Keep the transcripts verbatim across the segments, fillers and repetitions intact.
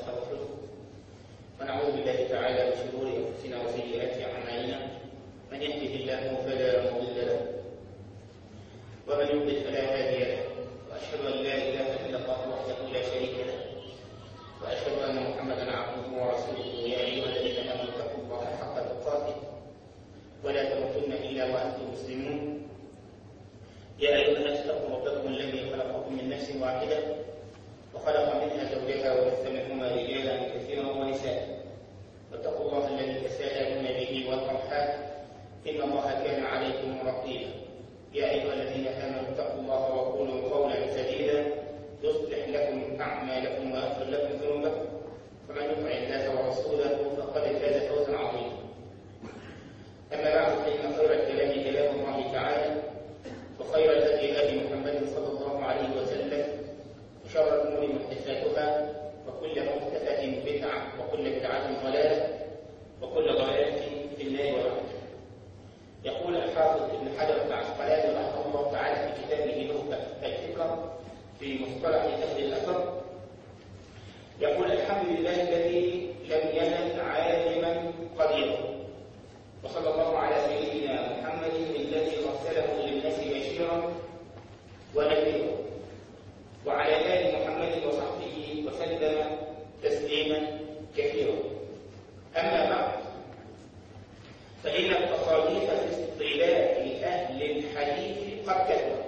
ونستغفره ونعوذ بالله تعالى من شرور أنفسنا وسيئات أعمالنا، من يهده الله فلا مضل له ومن يضلل فلا هادي له، وأشهد أن لا إله إلا الله وحده لا شريك له، وأشهد أن محمدا عبده ورسوله. يا أيها الذين آمنوا اتقوا الله حق تقاته ولا تموتن إلا وأنتم مسلمون. يا أيها الناس اتقوا ربكم الذي خلقكم من نفس واحدة وخلق منها زوجها وبث منهما رجالا كثيرا ونساء، واتقوا الله الذي تساءلون به والأرحام إن الله كان عليكم رقيبا. يا أيها الذين آمنوا اتقوا الله وقولوا قولا سديدا يصلح لكم أعمالكم ويغفر لكم ذنوبكم، ومن يطع الله ورسوله فقد فاز فوزا عظيما. أما بعد، فإن خير الكلام كلام الله تعالى، وخير الهدي هدي محمد صلى الله عليه وسلم، وشر الأمور محدثاتها، وكل محدثة بدعة، وكل بدعة ضلالة، وكل ضلالة في النار والعافية. يقول الحافظ ابن حجر العسقلاني رحمه الله تعالى في كتابه نخبة الفكر في مصطلح أهل الأثر، يقول: الحمد لله الذي لم يزل عالما قديرا، وصلى الله على سيدنا محمد الذي أرسله للناس بشيرا ونذيرا، وعلى آل محمد وصحبه وسلم تسليما كثيرا. أما بعد، فإن التصانيف في اصطلاح أهل الحديث قد كثرت.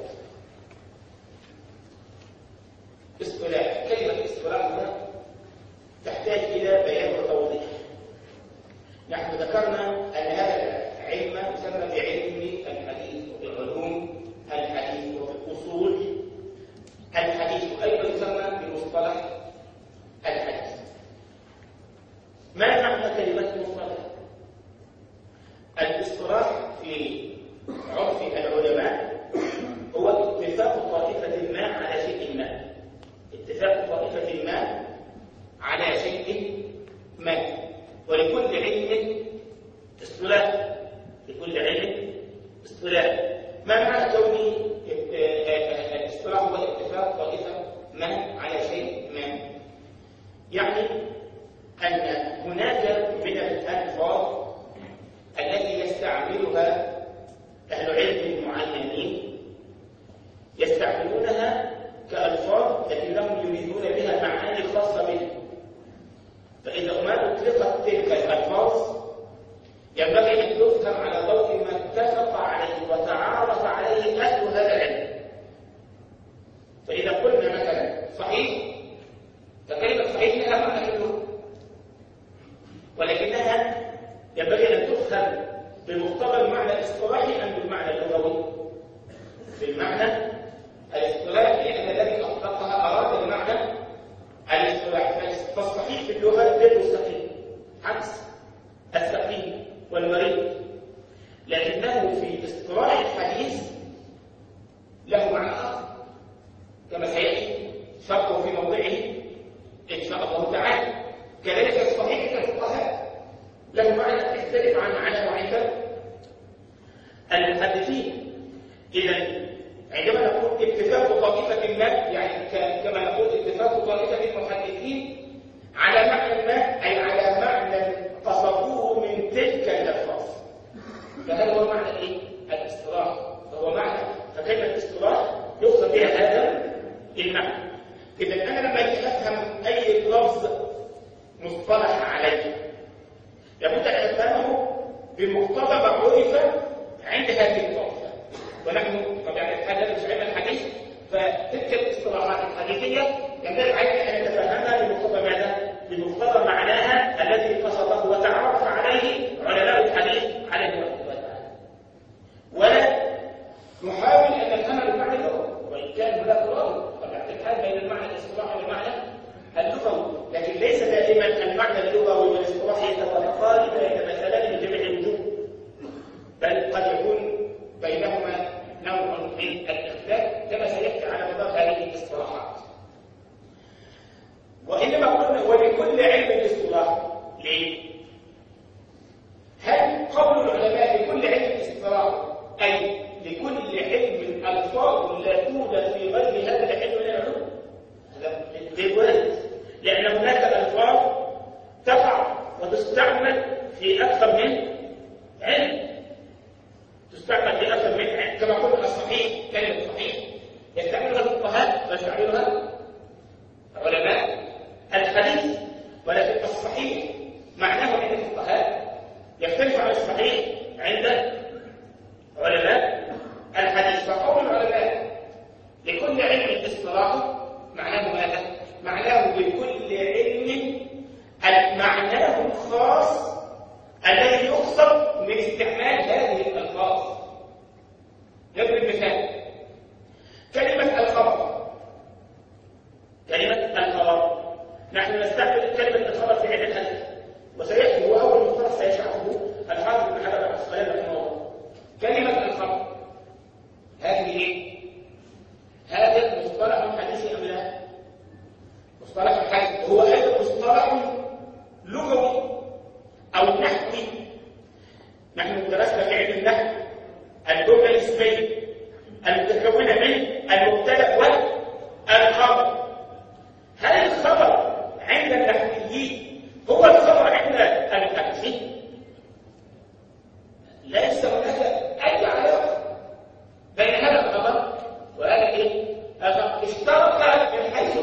اصطلاح، كلمة اصطلاح تحتاج إلى بيان وتوضيح. نحن ذكرنا أن هذا العلم يسمى بعلم الحديث وبعلوم الحديث وبالأصول الحديث، أيضا يسمى بمصطلح الحديث. ما معنى كلمة مصطلح؟ الاصطلاح في عرف العلماء هو اتفاق طائفة ما على شيء ما، اتفاق طائفة ما على شيء ما، ولكل علم اصطلاح، لكل علم اصطلاح. ما معنى كون الاصطلاح هو اتفاق طائفة ما على شيء ما؟ يعني أن هناك من الألفاظ التي يستعملها أهل علم معينين، يستعملونها كألفاظ التي لهم يريدون بها معاني خاصة بهم، فإذا ما أطلقت تلك الألفاظ ينبغي أن تفهم على ضوء ما اتفق عليه وتعارف عليه أهل هذا العلم. فإذا قلنا مثلا صحيح، فكلمة صحيح لها معنى كله، ولكنها ينبغي أن تفهم بمقتضى المعنى الاصطلاحي أم بالمعنى اللغوي؟ بالمعنى الاصطلاحي، لأن الذي أطلقها أراد المعنى الاصطلاحي. فالصحيح في اللغة غير السقيم، عكس السقيم والمريض، لكنه في اصطلاح الحديث له معنى آخر كما سيأتي شرحه في موضعه إن شاء الله تعالى. كذلك الصحيح كالفقهاء له معنى يختلف عن معناه عند المحدثين. إذا عندما نقول اتفاق طائفة ما، يعني كما نقول اتفاق طائفة المحدثين على معنى ما، أي على معنى قصدوه من تلك الألفاظ، فهذا هو معنى ايه؟ الاصطلاح. فهو معنى، فكلمة الاصطلاح يقصد بها هذا المعنى. إذا أنا لما أجي أفهم أي لفظ مصطلح عليه لابد أن أفهمه بمقتضى ما عرف عند هذه الطائفة. ونحن طبعا الحاجة مش علم الحديث، فتلك الاصطلاحات الحديثية ينبغي علينا أن نتفهمها بمقتضى ماذا؟ بمقتضى معناها الذي قصده وتعرف عليه علماء الحديث عليه رحمه الله تعالى، ولا نحاول أن نفهمها بالمعنى اللغوي، وإن كان هناك فرق طبعا الحال بين المعنى الاصطلاحي والمعنى اللغوي، لكن ليس دائما المعنى اللغوي والاصطلاحي يتوافقان ويتماثلان من جميع الوجوه، بل قد يكون بينهما نوع من الاختلاف كما سيأتي على مدار هذه الاصطلاحات. وإنما قلنا ولكل علم الاصطلاح. ليه؟ هل قول العلماء لكل علم اصطلاح أي لكل علم ألفاظ لا توجد في غير هذا العلم من العلوم؟ هذا غير وارد، لأن هناك ألفاظ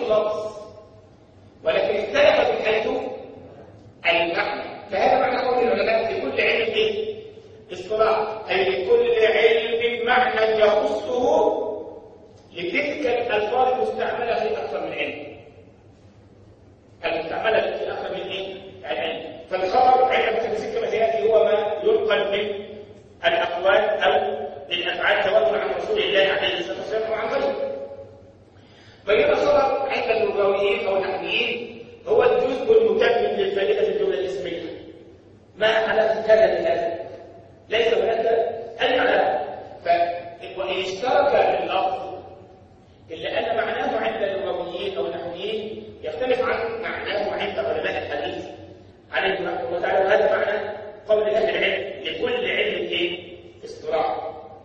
اللفظ ولكن اختلف من حيث المعنى. فهذا معنى قول العلماء لكل علم ايه؟ اصطلاح، اي لكل علم معنى يخصه لتلك الالفاظ المستعمله في اكثر من علم. المستعمله في اكثر من ايه؟ علم. فالخبر عند التفسير كما سياتي هو ما ينقل من الاقوال او الافعال سواء عن رسول الله عليه الصلاه والسلام او عن غيره. بينما الخبر عند اللغويين او النحويين هو الجزء المتمم للفائده الجمله الاسميه. ما علاقه هذا بهذا؟ ليس هناك اي علاقه. وان اشترك اللفظ الا ان معناه عند اللغويين او النحويين يختلف عن معناه عند علماء الحديث عليهم رحمه الله تعالى. وهذا معنى قول اهل العلم لكل علم ايه؟ اصطلاح.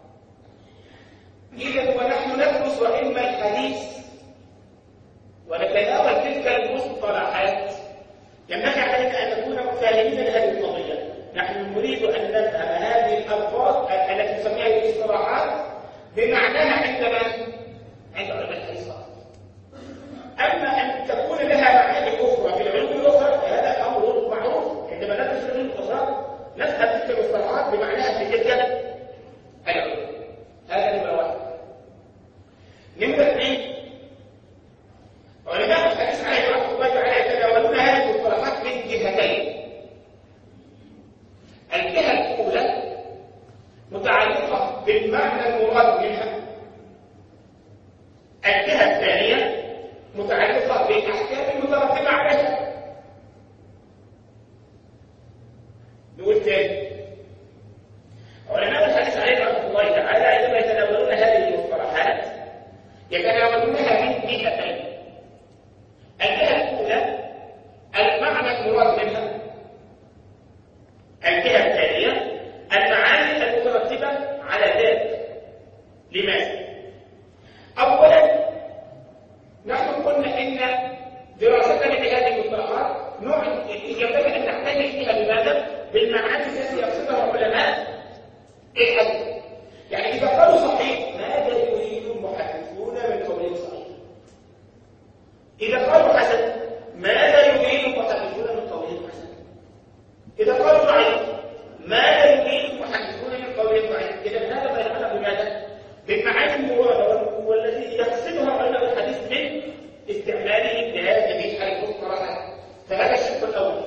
اذا ونحن ندرس علم الحديث ونتناول تلك المصطلحات ينبغي علينا ان نكون فاهمين لهذه القضيه. نحن نريد ان نفهم هذه الالفاظ التي نسميها الاصطلاحات بمعناها عندما عند علماء الحديث. اما ان تكون لها معاني اخرى في العلوم الاخرى فهذا امر معروف. عندما ندرس العلوم الاخرى نفهم تلك المصطلحات بمعناها في تلك العلوم. هذا نمره واحد. نمره اثنين، علماء الحديث عليهم رحمه الله تعالى يتناولون هذه المصطلحات من جهتين. الجهه الاولى متعلقه بالمعنى المراد منها. الجهه الثانيه متعلقه بالاحكام المترتبه عليها. نقول تاني، علماء الحديث عليهم رحمه الله تعالى عندما يتناولون هذه المصطلحات يتناولونها من جهتين. الجهة الأولى المعنى المراد منها. الجهة الثانية المعاني المترتبة على ذلك. لماذا؟ أولا نحن قلنا إن دراستنا لهذه المصطلحات نوع ينبغي أن نعتني فيها بماذا؟ بالمعاني التي يقصدها علماء الحديث. يعني إذا قالوا صحيح ماذا يريد المحدثون من قولهم صحيح؟ إذا قالوا حسن ماذا يريد المحدثون من قولهم حسن؟ إذا قالوا ضعيف ماذا يريد المحدثون من قولهم ضعيف؟ إذا هذا ما يتعلق بماذا؟ بالمعاني المرادة والتي يقصدها علماء الحديث من استعمالهم لهذه المصطلحات. فهذا الشق الأول.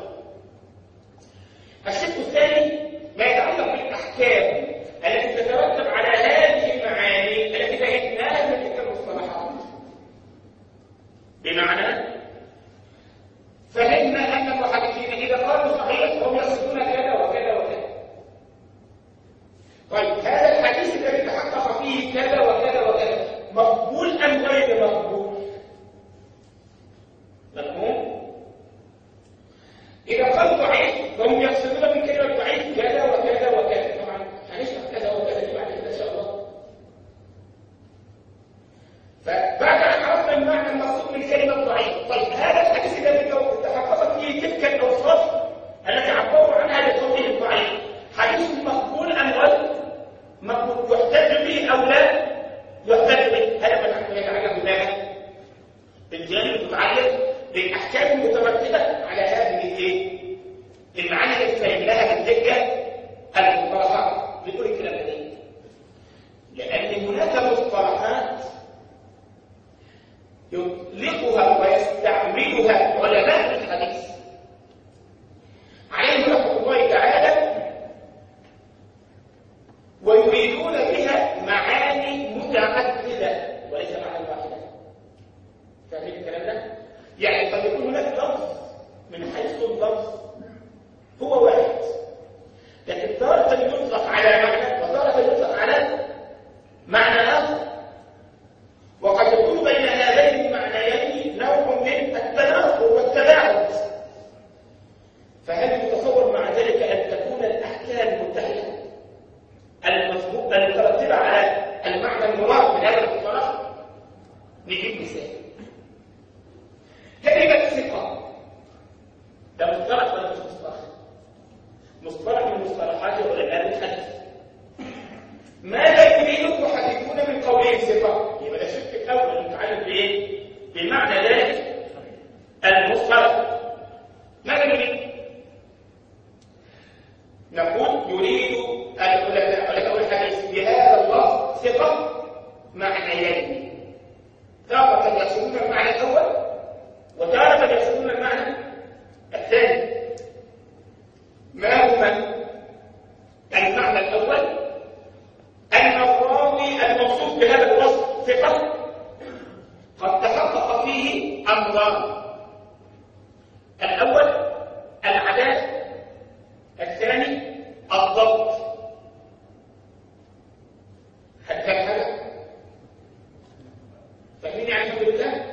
الشق الثاني ما يتعلق بالأحكام التي تترتب على هذه المعاني التي فهمناها من تلك المصطلحات. بمعنى فهمنا أن المحدثين إذا قالوا صحيح هم يقصدون كذا وكذا وكذا. طيب هذا الحديث الذي تحقق فيه كذا وكذا وكذا مقبول أم غير مقبول؟ مفهوم؟ إذا قالوا ضعيف فهم يقصدون من كلمة ضعيف كذا وكذا وكذا. طبعا هنشرح كذا وكذا دي بعد كده إن شاء الله. فبعد أن عرفنا المعنى المقصود من كلمة ضعيف، طيب هذا الحديث الذي تحققت فيه تلك الأوصاف التي عبروا عنها بقوله الضعيف حديث مقبول أم غير مقبول؟ يحتج به أو لا يحتج به؟ هذا ما نحن يتعلق بماذا؟ بالجانب المتعلق بالأحكام المترتبة على هذه الايه؟ المعاني التي فهمناها من تلك المصطلحات. بنقول الكلام ده ليه؟ لأن هناك مصطلحات يطلقها ويستعملها علماء الحديث عليهم رحمه الله تعالى ويريدون بها معاني متعددة وليس معنى واحدة. فاهمين الكلام ده؟ يعني قد يكون هناك لفظ من حيث اللفظ هو واحد، لكن تارة يطلق على معنى وتارة يطلق على معنى آخر. وقد يكون بين هذين المعنيين نوع من التناقض والتباعد. فهل يتصور مع ذلك أن تكون الأحكام متحدة المترتبة على المعنى المراد من هذا المصطلح؟ نجيب مثال. كلمة ثقة ده مصطلح ولا مش مصطلح؟ مصطلح من مصطلحات علماء الحديث. ماذا يريد المحدثون من قولهم ثقة؟ يبقى ده الشق الأول المتعلق بإيه؟ بمعنى ذلك أمران: الأول العدالة، الثاني الضبط. حد فاهم حاجة؟ فاهمين يعني الحمد لله؟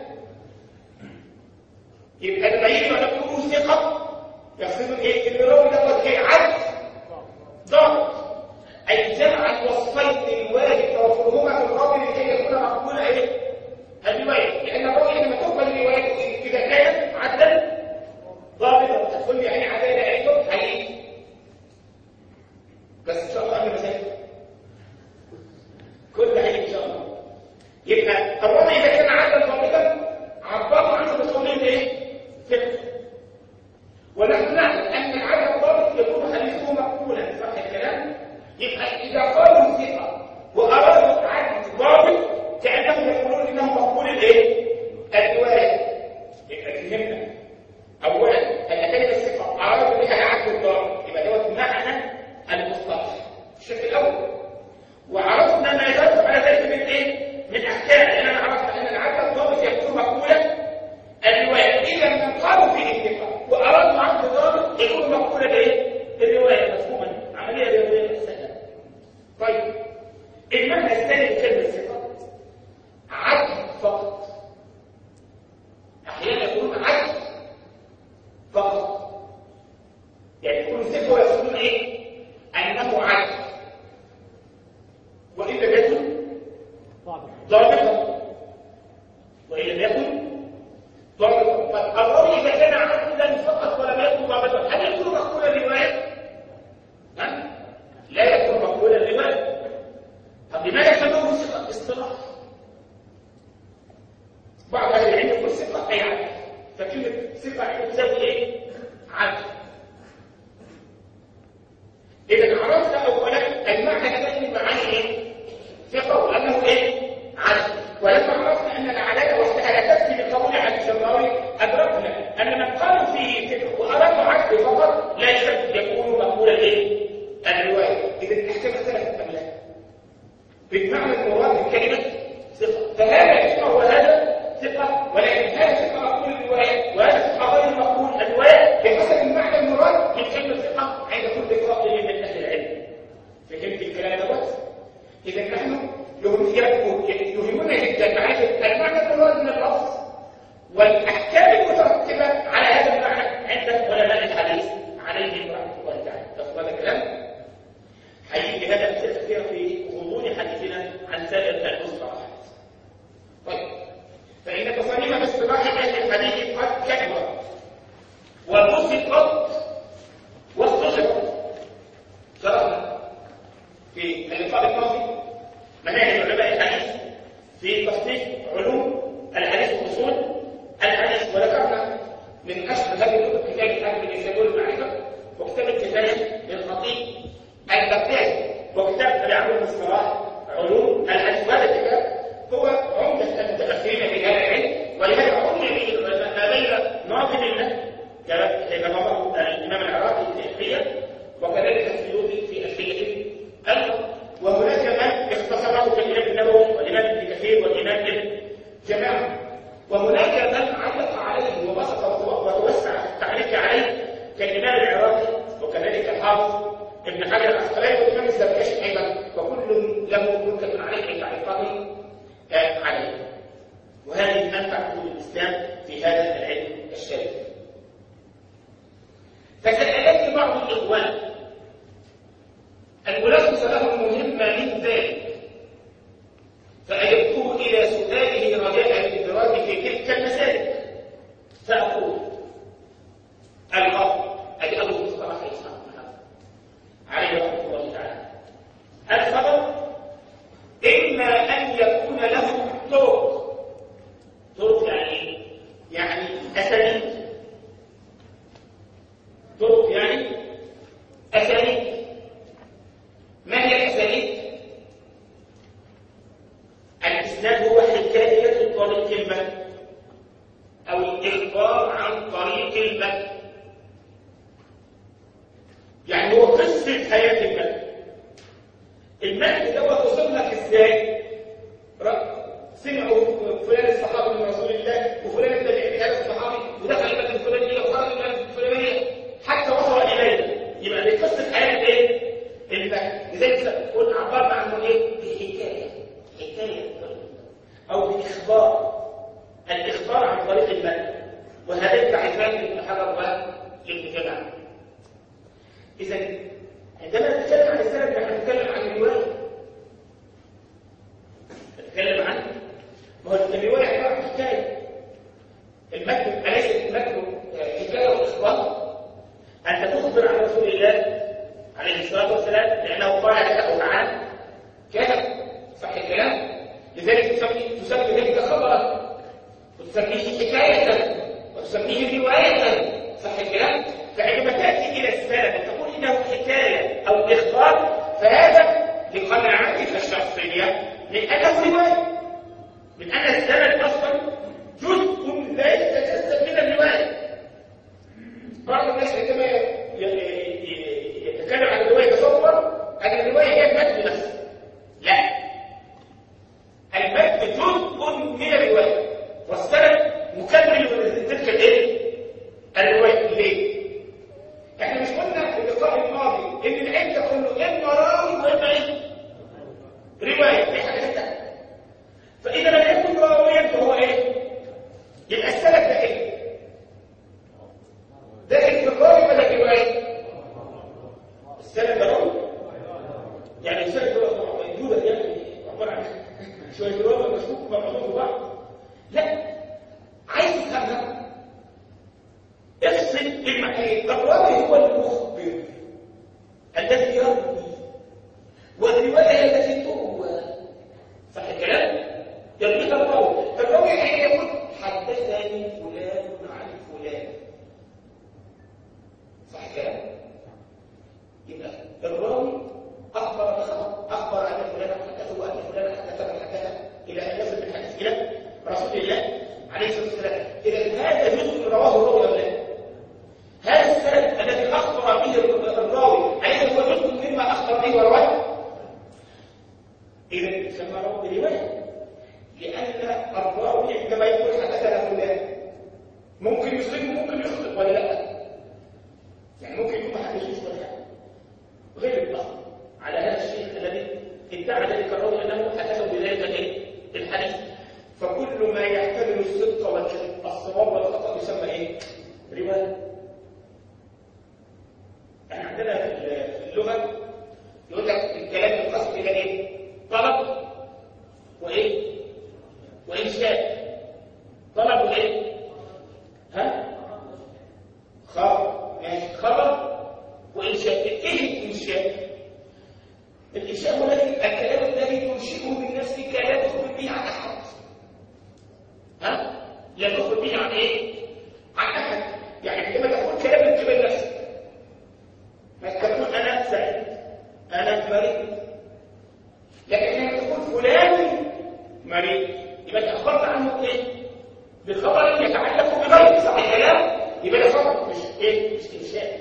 يبقى البعيد ولا تكون ثقة يقصد ايه؟ الراوي دوت ايه؟ عدل ضبط، أي جمع الوصفين الواجب توفرهما في الراوي لكي يكون مقبول ايه؟ الرواية، لأن الراوي لما تقبل الرواية إذا كان عدلا ضابطا هتقول لي يعني عدالة عنده حقيقي، بس إن شاء الله قبل مسائل كل حاجة إن شاء الله. يبقى الراوي إذا كان عدلا ضابطا عبروا عنه بقولين إيه؟ ثقة. ونحن نعلم أن العدل الضابط يكون حديثه مقبولا، صح الكلام؟ يبقى إذا قالوا ثقة وأرادوا عدل ضابط كأنهم يقولون إنه مقبول الإيه؟ الرواية. يبقى فهمنا أولا أن كلمة الثقة أرادوا بها العدل الضابط، يبقى دوت معنى المصطلح الشكل الأول. وعرفنا ما يدل على ذلك من إيه؟ من أحكام، لأننا عرفنا أن العدل الضابط يكون مقبولا الرواية. إذا من قالوا فيه الثقة وأرادوا عدل ضابط يكون مقبولا إيه؟ الرواية. مفهوما عملية رياضية سهلة. طيب المعنى الثاني لكلمة الثقة عدل فقط. أحيانا يكون عدل فقط، يعني يكون ثقة ويقولون إيه؟ أنه عدل، وإن لم يكن ضابطا، وإن لم يكن ضابطا. فالراوي إذا كان عدلا فقط ولم يكن ضابطا هل يكون مقبولا الرواية؟ ها؟ لا يكون مقبولا الرواية. طب لماذا سموه ثقة اصطلاح؟ بعض أهل العلم يقول ثقة أي عدل، فكلمة ثقة تساوي إيه؟ عدل. إذا عرفت أولا المعنى هذا من معاني إيه؟ ثقة وأنه إيه؟ عدل. ولما عرفنا أن العدالة وحدها لا تكفي بالقبول عن الشراوي أدركنا أن من قالوا فيه ثقة وأرادوا عدل فقط لا شك يكون مقبولا إيه؟ الرواية. إذا الأحكام اختلفت أم لا؟ بالمعنى المراد من كلمة ثقة، فهذا اسمه وهذا ثقة، ولكن هذا ثقة مقبول الرواية وهذا ثقة غير مقبول الرواية بحسب المعنى المراد من كلمة ثقة عند كل قائل من أهل العلم. فهمت الكلام دوت؟ إذا نحن يهمنا جدا معرفة المعنى المراد من اللفظ والأحكام المترتبة على هذا المعنى عند علماء الحديث عليهم رحمة الله تعالى. تفضل هذا الكلام؟ حقيقي هذا أمثلة كثيرة في غضون حديثنا عن سائر المصطلحات. طيب، فإن تصاميم باصطلاح أهل الحديث قد كثرت وبسطت واستشرت. شرحنا في اللقاء الماضي مناهج علماء الحديث في تصنيف علوم الحديث واصول الحديث، وذكرنا من اشهر هذه الكتب كتاب الحاكم بن سبيل المعرفه، وكتاب الكفايه للخطيب البغدادي، وكتاب العلوم الاصطلاح علوم الحديث. وهذا الكتاب هو عمده المتاخرين في هذا العلم، ولهذا عمل به العلماء ما بين ناظم له كما نظمه الامام العراقي في الفيه، وكذلك السيوطي في الفيه ايضا. وهناك من اختصره كالامام النووي والامام ابن كثير والامام ابن جماعه، وهناك من علق عليه وبسط وتوسع في التعليق عليه كالامام العراقي وكذلك الحافظ ابن حجر العسقلاني والامام الزركشي ايضا، وكل له ملكه عليه في تعليقاته عليه. وهذه منفعه الاسلام في هذا العلم الشريف. فسالت بعض الاخوان الملخص له المهمة من ذلك، فأجبته إلى سؤاله رجاء الإدراك في تلك المسالك، فأقول الخبر أي أبو مصطلح إسحاق عليه رحمة الله تعالى، الخبر إما أن يكون له طرق. طرق يعني يعني أسانيد. طرق يعني أسانيد. ما هي الأسانيد؟ الإسناد هو حكاية طريق المتن أو الإخبار عن طريق المتن، يعني هو قصة حياة المتن. المتن ده وصل لك إزاي؟ سمعوا فلان الصحابي من رسول الله وفلان التابعين وتسميه حكاية وتسميه رواية، صح الكلام؟ فعندما تأتي إلى السند وتقول إنه حكاية أو إخبار فهذا لقناعتك الشخصية من أنه رواية، من أن السند أصلا جزء لا يتجزأ من الرواية. بعض الناس عندما يتكلم عن الرواية يتصور أن الرواية هي المتن نفسه. لا، المتن جزء من الرواية والسند مكمل لتلك الايه؟ الرواية. ليه؟ احنا مش قلنا في اللقاء الماضي ان العلم كله اما راوي واما ايه؟ رواية. في حاجة ثانية. فإذا لم يكن راويا فهو ايه؟ يبقى السند ده ايه؟ ده الراوي ولا الرواية؟ السند ده راوي. يعني السند ده موجودة يعني عبارة عن شوية رواية مشكوك مبعوث ببعض. لا، عايز تفهمها افصل المعنى. الراوي هو المخبر الذي يروي، والرواية هي التي تروى، صح الكلام؟ يرويها الراوي. فالراوي حين يقول حدثني فلان عن فلان، صح الكلام؟ يبقى الراوي أخبر بخبر، أخبر أن فلان حدثه وأن فلان حدثه حدثه إلى أن يصل بالحديث إلى رسول الله عليه الصلاة والسلام. إذا هذا جزء رواه الراوي أو لا؟ هذا السند الذي أخبر به الراوي أليس هو جزء مما أخبر به ورواه؟ إذا يسمى راوي رواية، لأن الراوي عندما يقول حدثنا فلان ممكن يصيب وممكن يخطئ ولا لا؟ يعني ممكن يكون ما حدثوش ولا لا؟ غير الأخر على هذا الشيء الذي ادعى ذلك الراوي أنه حدثه بذلك الحديث. فكل ما يحتمل الصدق والكذب، الصواب والخطأ، يسمى ايه؟ رواية. احنا عندنا في اللغة يقول لك الكلام ينقسم إلى ايه؟ طلب وايه؟ وإنشاء. طلب وايه؟ ها؟ خبر. ماشي، خبر وإنشاء. ايه الإنشاء؟ الإنشاء هو الكلام الذي تنشئه من نفسك لا تخبر به عن أحد. ها؟ لا تخبر به عن ايه؟ عن أحد. يعني عندما تقول كلام من قبل نفسك، ما تقول أنا سعيد، أنا مريض، لكن لما تقول فلان مريض يبقى تأخرت عنه ايه؟ بخبر يتعلق بغيره، صح الكلام؟ يبقى ده خبر مش ايه؟ مش إنشاء.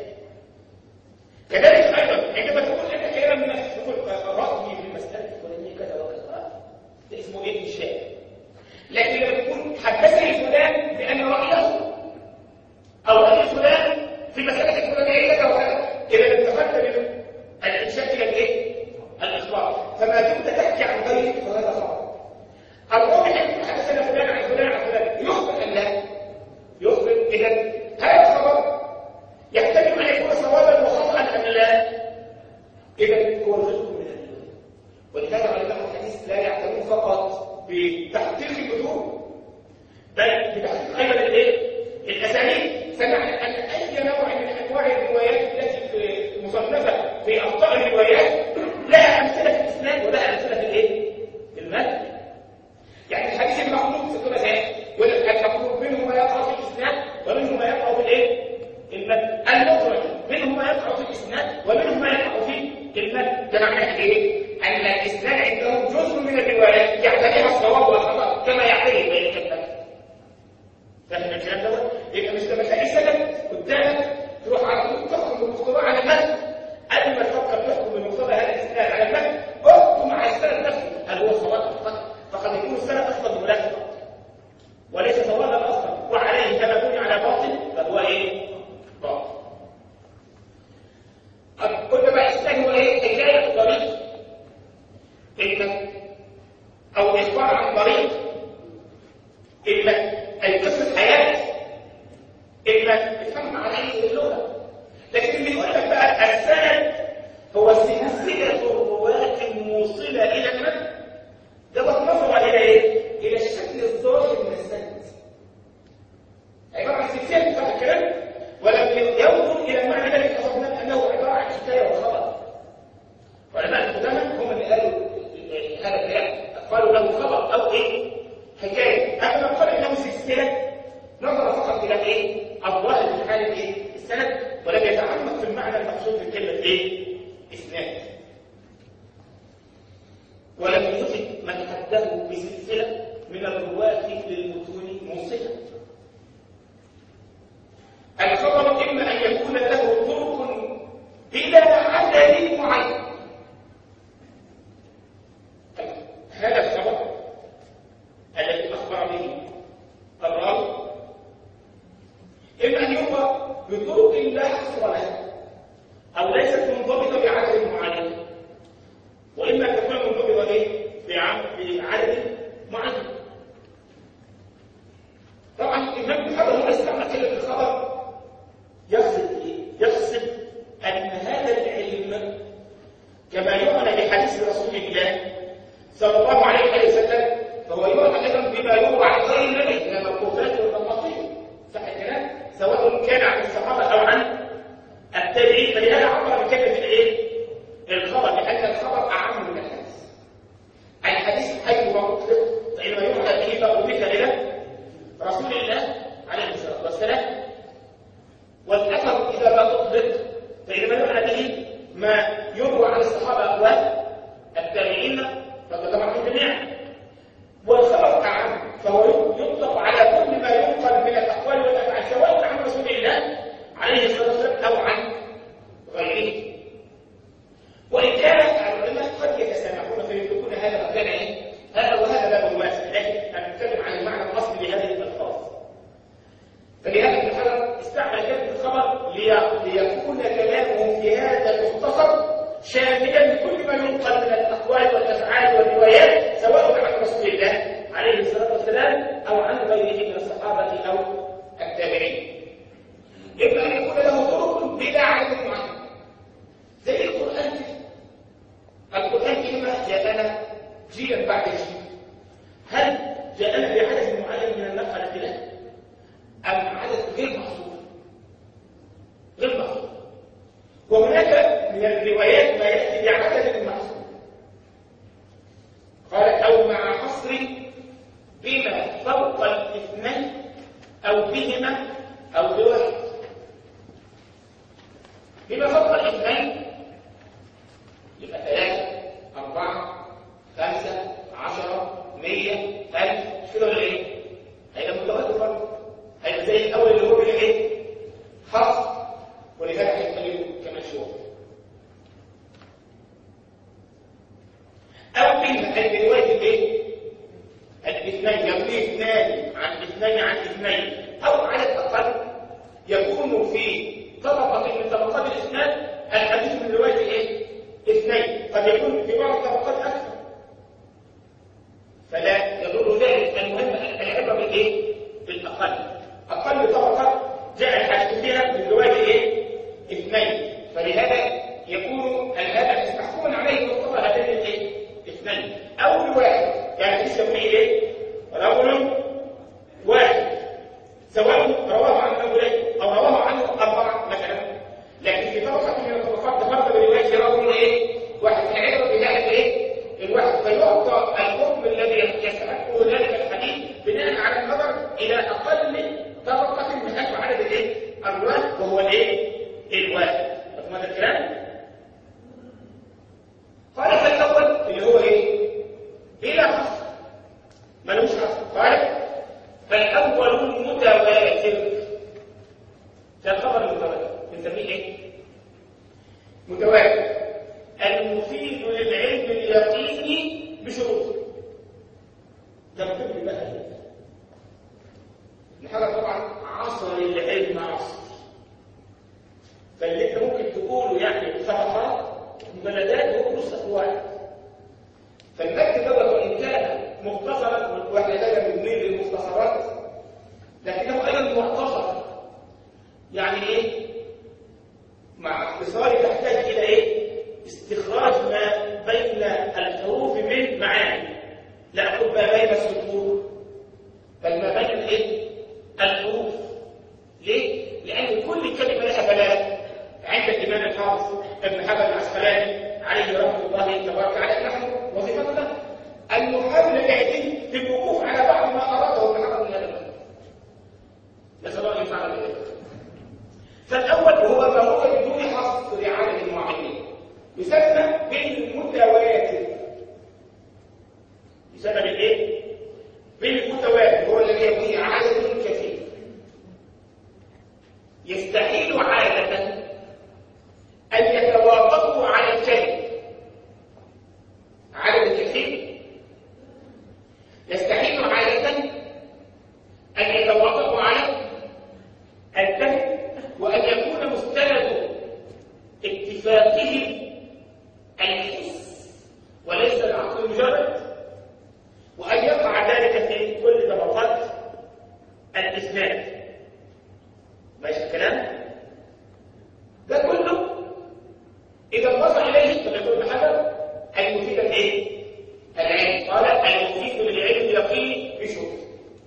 كذلك أيضا عندما تقول أنت كلام من نفسك، تقول رأيي في المسألة الفلانية كذا وكذا، ده اسمه ايه؟ إنشاء. لكن لما تقول حدثني فلان بأن رأيه أو رأي فلان في مسألة الفلانية كذا وكذا، إذا انتقلت من الإنشاء إلى الإيه؟ الإخبار. فما دمت تحكي عن غيرك فهذا خبر. الراوي حدثنا فلان عن فلان عن فلان، يخبر أم لا؟ يخبر. إذا هذا الخبر يحتمل أن يكون صوابا وخطأ أم لا؟ إذا هو جزء من الرواية. ولهذا علماء الحديث لا يعتمدون فقط بتحقيق الأجور، بل بتحقيق أيضا الايه؟ الأسانيد. سمعنا أن أي نوع من أنواع الروايات التي في مصنفة في أخطاء الروايات لها أمثلة في الإسناد ولها أمثلة في الايه؟ في المتن. يعني الحديث المخلوق في كل شيء، والمخلوق منه ما يقع في الإسناد ومنه ما يقع في الايه؟ المتن. المخرج منه ما يقع في الإسناد ومنه ما يقع في المتن. ده معناه ايه؟ أن الإسناد عندهم جزء من الروايات يعتبرها الصواب والخطأ كما يعتبر ذلك المتن. فاهم الكلام ده؟ يبقى مش لما تلاقي سند قدامك تروح على طول تحكم بالمقتضى على المتن. قبل ما تفكر تحكم بالمقتضى هذا الإسناد على المتن، احكم على السند نفسه هل هو صواب أو خطأ. فقد يكون السند أصلا ملخبط وليس صوابا أصلا، وعليه كما بني على باطل فهو ايه؟ باطل. قلنا بقى الإسناد هو ايه؟ حكاية طريق المتن أو إخبار عن طريق المتن، أي قصة حياة المتن. افهم على ايه اللغة. لكن اللي يقول لك بقى إلى إيه؟ الظاهر في حالة إيه؟ السند، ولم يتعمق في المعنى المقصود من كلمة إيه؟ إسناد. ولم يجد من حده بسلسلة من الرواة للمتون موصلة. الخبر إما أن يكون له طرق بلا عدد معين. هذا الخبر الذي أخبر به الراوي إما أن يروى بطرق لا حصر لها أو ليست منضبطة بعدد معين، وإما أن تكون منضبطة بعدد معين. طبعا الإمام ابن حجر هو استعمل كلمة الخبر يقصد إيه؟ يقصد أن هذا العلم كما يعنى بحديث رسول الله صلى الله عليه وسلم فهو يعنى أيضا بما يروى عن غير النبي من الموقوفات والمواقيف، صح الكلام؟ سواء كان عن الصحابة أو عن التابعين. فلهذا عبر بكلمة الإيه؟ الخبر، لأن الخبر أعم من الحديث. الحديث حي ومطلق فإنما يعنى به ما أضيف إلى رسول الله عليه الصلاة والسلام، والأثر إذا ما أطلق فإنما يعنى به ما يروى عن الصحابة والتابعين فطبعا في الجميع. والخبر أعم فهو يطلق على كل ما ينقل من الأقوال والأفعال سواء عن رسول الله عليه الصلاة والسلام أو عن غيره. وإن كان العلماء قد يتسامحون فيطلقون هذا مكان إيه؟ هذا وهذا باب واسع، لكن أنا أتكلم عن المعنى الأصلي لهذه الألفاظ. فلهذا ابن حجر استعمل كلمة الخبر ليكون كلامه في هذا المختصر شاملا لكل ما ينقل من الأقوال والأفعال والروايات سواء عن رسول الله عليه الصلاة والسلام أو عن غيره من الصحابة أو التابعين. إما أن يكون له طرق بلا عدد معين زي القرآن. القرآن كلمة جاءنا جيلا بعد جيل. هل جاءنا بعدد معين من النقلة له أم عدد غير محصور؟ غير محصور. وهناك من الروايات ما يأتي بعدد محصور. قال أو مع حصر بما فوق الاثنين أو بهما أو بواحد. بما فوق الاثنين يبقى ثلاثة أربعة خمسة عشرة مية ألف كده ولا إيه؟ هيبقى متواتر برضه. هيبقى زي الأول اللي هو بالإيه؟ حصر، ولذلك هيتكلموا كمان شوية. أو بهما أي برواية الإيه؟ الاثنين يروي اثنان عن اثنين عن اثنين أو عدد أقل يكون في طبقة من طبقات الإسناد الحديث من رواية إيه؟ اثنين، قد يكون في بعض الطبقات أكثر، فلا يضر ذلك. المهم العبرة بالإيه؟ بالأقل. أقل طبقة جاء الحديث فيها من رواية إيه؟ اثنين، فلهذا يكون هذا محكوم عليه مقتضى هذين الإيه؟ اثنين أو بواحد، يعني يسميه إيه؟ رجل واحد سواء رواه عن رجلين أو رواه عنه أربعة مثلا، لكن في طبقة من الطبقات تفرد برواية رجل إيه؟ واحد. العبرة بذلك إيه؟ الواحد، فيعطى الحكم الذي يستحقه ذلك الحديث بناء على النظر إلى أقل طبقة من حيث عدد الإيه؟ الرواة وهو الإيه؟ الواحد. ماذا الكلام؟ قال فالأول اللي هو إيه؟ بلا حصر ملوش حصر. قال فالأول المتواتر. ده الخبر المتواتر بنسميه إيه؟ متواتر المفيد للعلم اليقيني بشروط. ده مكتوب بقى إيه؟ الحاجة طبعا عصر العلم عصر، فاللي انت ممكن تقوله يعني صفحات مجلدات هو نص واحد. فالمكتب دوت وان كان مختصرا واحنا دايما بنميل للمختصرات لكنه ايضا مختصر، يعني ايه؟ مع اختصاره تحتاج الى ايه؟ استخراج ما بين الحروف من معاني، لا اقول ما بين السطور بل ما بين الايه؟ الحروف. ليه؟ لان كل كلمه لها بلاغه. عند الإمام الحافظ ابن حجر العسقلاني عليه رحمة الله تبارك وتعالى نحن وظيفتنا أن نحاول نهتم في الوقوف على بعض ما يستحيل عادة أن يتوافقوا على الكذب. عدد الكثير يستحيل عادة أن يتوافقوا على الكذب، وأن يكون مستند اتفاقهم الحس وليس العقل المجرد، وأن يقع ذلك في كل طبقات الإسناد. ماشي الكلام؟ ده كله إذا انبصر إليه فليكون بحسب المفيد الإيه؟ العلم. قال المفيد للعلم يقين بشروط.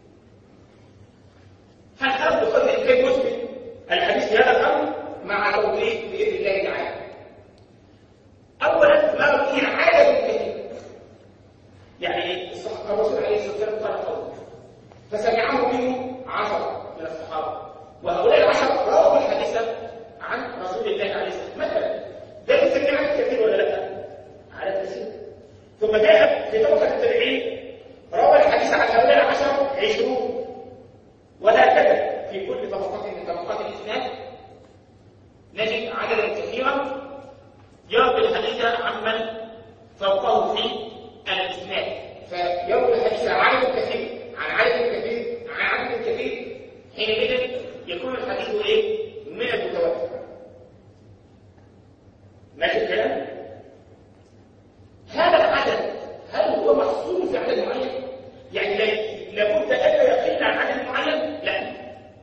هنحاول بقدر الإمكان نثبت الحديث في هذا الأمر مع توضيح بإذن الله تعالى. أولا ما فيه عدد كثير، يعني الرسول عليه الصلاة والسلام قال قوله فسمعه منه عشرة من الصحابة، وهؤلاء العشرة رووا الحديث عن رسول الله عليه الصلاة والسلام. مثلا ده بيسمي عدد كثير ولا لا؟ عدد كثير. ثم جاء في طبقة التابعين روى الحديث عن هؤلاء العشرة عشرون، وهكذا في كل طبقات من طبقات الإسناد نجد عددا كثيرا يروي الحديث عمن فوقه في الإسناد. فيروي الحديث عن عدد كثير عن عدد كثير عن عدد كثير، حينئذ يكون الحديث ايه؟ من المتواتر. ماشي الكلام؟ هذا العدد هل هو محصور في عدد معين؟ يعني لابد الا يقل عن عدد معين؟ لا،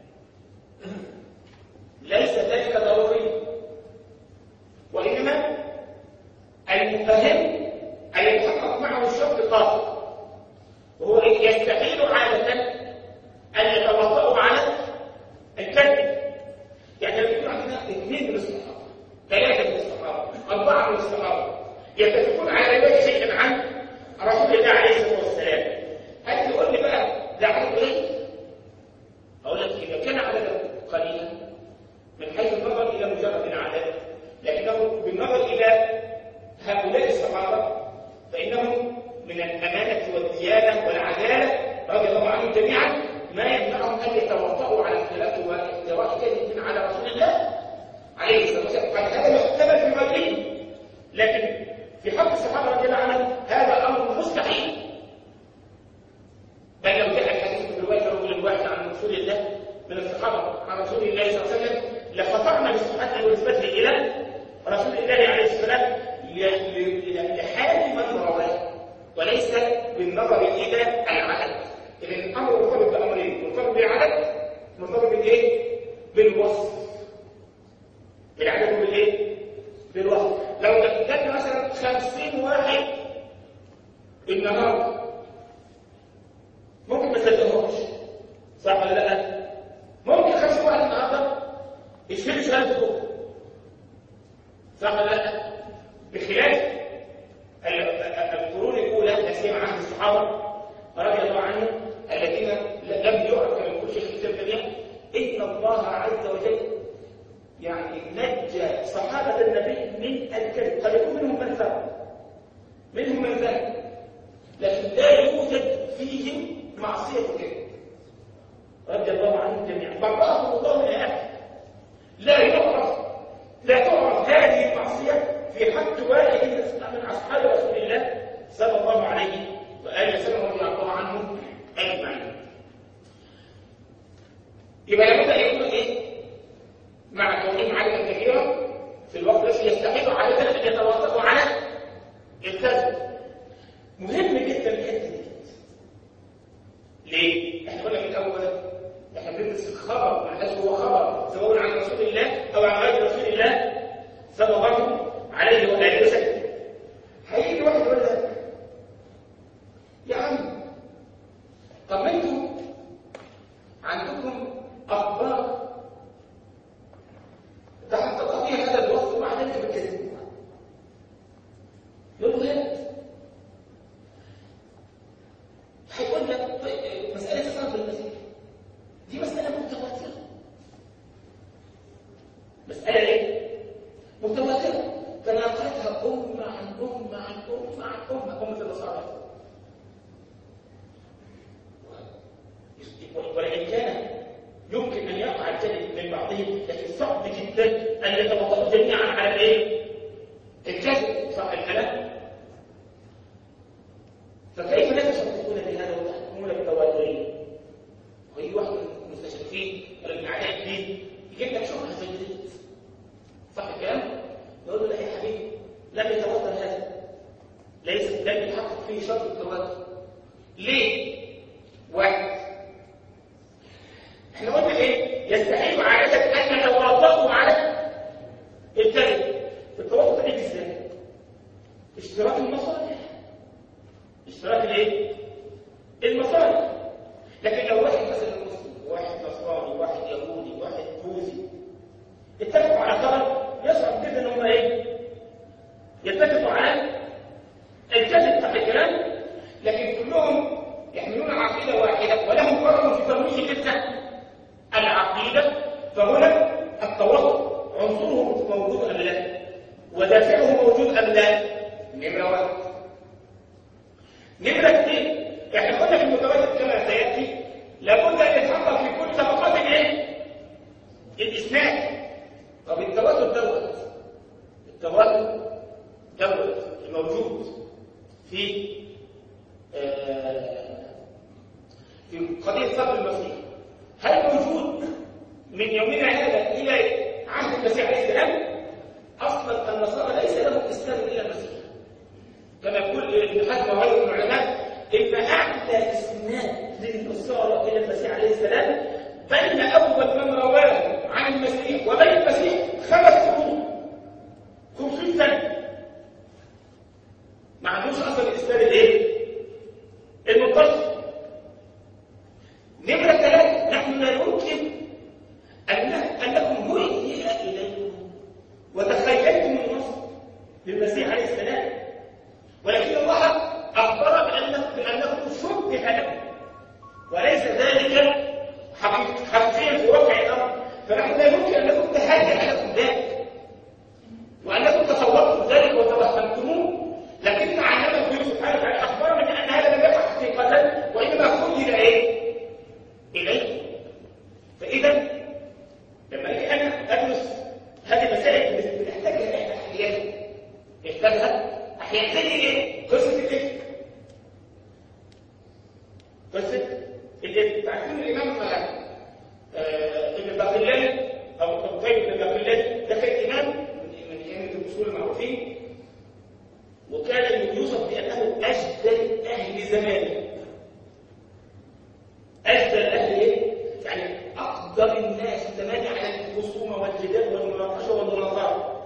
ليس ذلك ضروري، وانما المفهم ان يتحقق معه الشرط القاصر، وهو يستحيل عاده ان يتوافقوا على الكذب. يعني لو يكون عندنا اثنين من الصحابه، ثلاثه من الصحابه، اربعه من الصحابه يتفقون على روايه شيء عن رسول الله عليه الصلاه والسلام، هل تقول لي بقى ده عدد قليل؟ اقول لك اذا كان عددا قليلا من حيث النظر الى مجرد العدد، لكنه بالنظر الى هؤلاء الصحابه فانهم من الامانه والديانه والعداله رضي الله عنهم جميعا ما يمنعهم ان يتوافقوا على اختلاف واختراع كذب على رسول الله عليه الصلاه والسلام. هذا يحتمل في غيرهم، لكن في حق الصحابه رضي الله عنهم هذا امر مستحيل. بل لو جاء الحديث في روايه رجل واحد عن رسول الله من الصحابه عن رسول الله صلى الله عليه وسلم لخضعنا بالصحه ونسبته الى رسول الله عليه الصلاه والسلام لحال من رواه وليس بالنظر الى العدد. إذن الأمر مرتبط بأمرين، مرتبط بالعدد، مرتبط بالإيه؟ بالوصف. بالعدد وبالإيه؟ بالوصف. لو جبنا مثلا خمسين واحد النهارده ممكن ما تصدقهمش، صح ولا لا؟ ممكن خمسين واحد النهارده يشيلوا شهادة بكرة، صح ولا لا؟ بخلاف القرون الأولى لا سيما عهد الصحابة رضي الله عنهم الذين لم يعرف من كل شيء في الجميع إن الله عز وجل يعني نجى صحابة النبي من الكذب. قد يكون منهم من ثاب منهم من ثاب لكن لا يوجد فيهم معصية الكذب رضي الله عنهم جميعا. برأهم الله من الآخر. لا يعرف لا تعرف هذه المعصية في حق واحد من أصحاب رسول الله صلى الله عليه وآله وسلم رضي الله عنهم أجمعين. يبقى لابد أن يكون إيه؟ مع كونهم عددا كثيرا في الوقت الذي يستحق عادة أن يتوافقوا على الكذب. مهم جدا الحتة دي. ليه؟ احنا قلنا في الأول احنا بندرس الخبر من حيث هو خبر سواء عن رسول الله أو عن غير رسول الله صلى الله عليه وآله وسلم. هيجي واحد يقول لك يا عم طب انتوا عندكم اخبار تحقق فيها هذا الوصف وبعدين بتكذبوها، يقول له هات. هيقول لك مساله صلاه المسيح دي مساله متواتره. مساله ايه؟ متواتره تناقلتها امه عن امه عن امه عن امه امه النصارى. ولئن كان يمكن ان يقع الكذب من بعضهم جدا ان يتوافقوا جميعا على الايه؟ الكذب، صح الكلام؟ فكيف لا تشككون بهذا وتحكمون بالتواتريه؟ ويجي واحد من المستشرقين ولا من اعداء الدين يجيب لك شبهه زي دي، صح الكلام؟ يقول له لا يا حبيبي لم يتواتر هذا، ليس لم يحقق فيه شرط التواتر. ليه؟ واحد، احنا قلنا ايه؟ يستحيل عادة ان نتوافقوا على الكذب. التوافق ده ازاي؟ اشتراك المصالح. اشتراك الايه؟ المصالح. لكن لو واحد مثلا مسلم وواحد نصراني وواحد يهودي وواحد بوذي اتفقوا على خبر، يصعب جدا ان هم ايه؟ يتفقوا على الكذب، صح الكلام؟ لكن كلهم يحملون عقيده واحده ولهم فرق في ترويج تلك العقيده، فهنا التوافق عنصره موجود ام لا؟ ودافعه موجود ام لا؟ نمره واحد. نمره اثنين، احنا قلنا في المتواتر كما سياتي لابد ان يتحقق في كل طبقات الايه؟ الاسناد. طب التواتر دوت التواتر دوت الموجود في آه في قضيه صلب المسيح، هل موجود من يومنا هذا الى عهد المسيح عليه السلام؟ اصلا النصارى ليس لهم اسلام الا المسيح، كما يقول ابن حزم وغيره من العلماء ان اعلى اسناد للنصارى الى المسيح عليه السلام بين اول من رواه عن المسيح وبين المسيح خمس قرون، خمسين سنه. ما عندوش اصلا الاسلام الايه؟ المنتصر. نمره ثلاثه، نحن لا يمكن ان انكم هيئ اليكم وتخيلتم النصر للمسيح عليه السلام، ولكن الله اخبر بانه شبه لكم وليس ذلك حقيقيا في واقع الامر. فنحن لا يمكن انكم تهيأ لكم ذلك وانكم تصورتم ذلك وتوهمتموه، لكن علمكم سبحانه وتعالى اخبرنا بان هذا لم يقع حقيقه وانما خيل ايه؟ اليكم. فاذا لما اجي انا ادرس هذه المسائل بنحتاجها احنا احيانا نحتاجها احيانا زي ايه؟ قصه الافك. قصه الافك تعرفون الامام آه ابن باقلاني او الطيب ابن باقلاني ده كان امام من ائمه الاصول المعروفين، وكان يوصف بانه اجدل اهل زمانه. اجدل اهل ايه؟ يعني اقدر الناس زمانه على الخصومه والجدال والمناقشه والمناظره.